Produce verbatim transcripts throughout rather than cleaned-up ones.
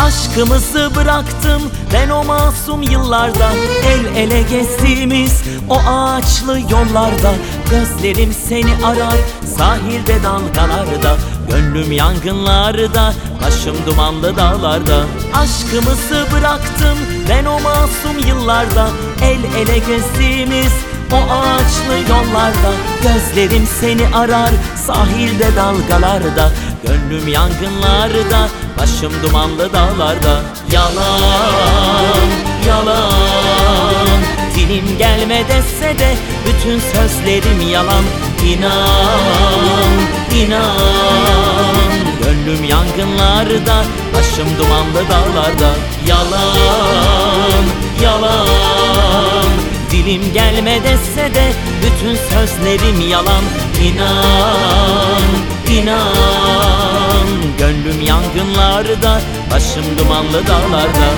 Aşkımızı bıraktım ben o masum yıllarda, el ele gezdiğimiz o ağaçlı yollarda. Gözlerim seni arar sahilde dalgalarda, gönlüm yangınlarda, başım dumanlı dağlarda. Aşkımızı bıraktım ben o masum yıllarda, el ele gezdiğimiz o ağaçlı yollarda. Gözlerim seni arar sahilde dalgalarda, gönlüm yangınlarda, başım dumanlı dağlarda. Yalan, yalan, dilim gelme dese de bütün sözlerim yalan. İnan, inan, gönlüm yangınlarda, başım dumanlı dağlarda. Yalan, yalan, dilim gelme dese de bütün sözlerim yalan. İnan, inan, gönlüm yangınlarda, başım dumanlı dağlarda.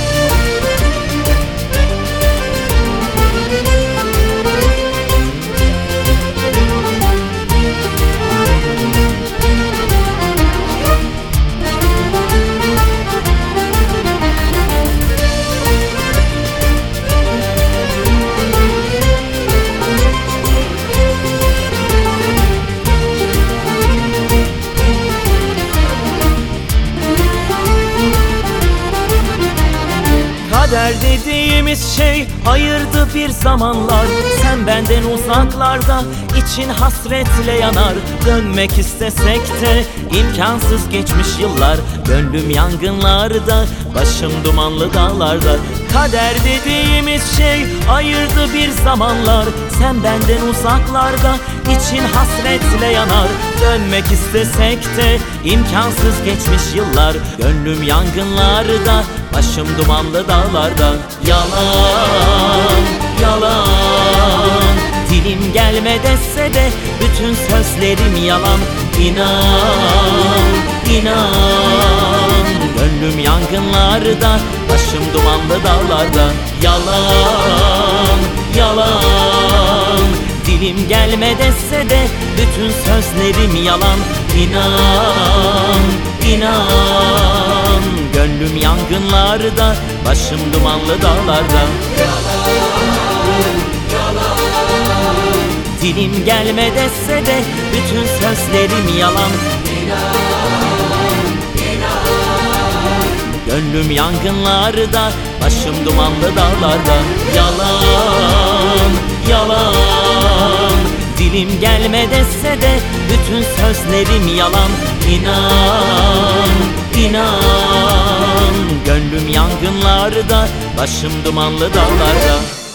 Kader dediğimiz şey ayırdı bir zamanlar. Sen benden uzaklarda, için hasretle yanar. Dönmek istesek de imkansız geçmiş yıllar. Gönlüm yangınlarda, başım dumanlı dağlarda. Kader dediğimiz şey ayırdı bir zamanlar. Sen benden uzaklarda, için hasretle yanar. Dönmek istesek de imkansız geçmiş yıllar. Gönlüm yangınlarda, başım dumanlı dağlarda. Yalan, yalan, dilim gelme dese de bütün sözlerim yalan. İnan, inan, gönlüm yangınlarda, başım dumanlı dağlarda. Yalan, yalan, dilim gelme dese de bütün sözlerim yalan. İnan, inan, gönlüm yangınlarda, başım dumanlı dağlarda. Yalan, yalan, dilim gelme dese de bütün sözlerim yalan. İnan, inan, gönlüm yangınlarda, başım dumanlı dağlarda. Yalan, yalan, dilim gelme dese de bütün sözlerim yalan. İnan, inan, gönlüm yangınlarda, başım dumanlı dağlarda.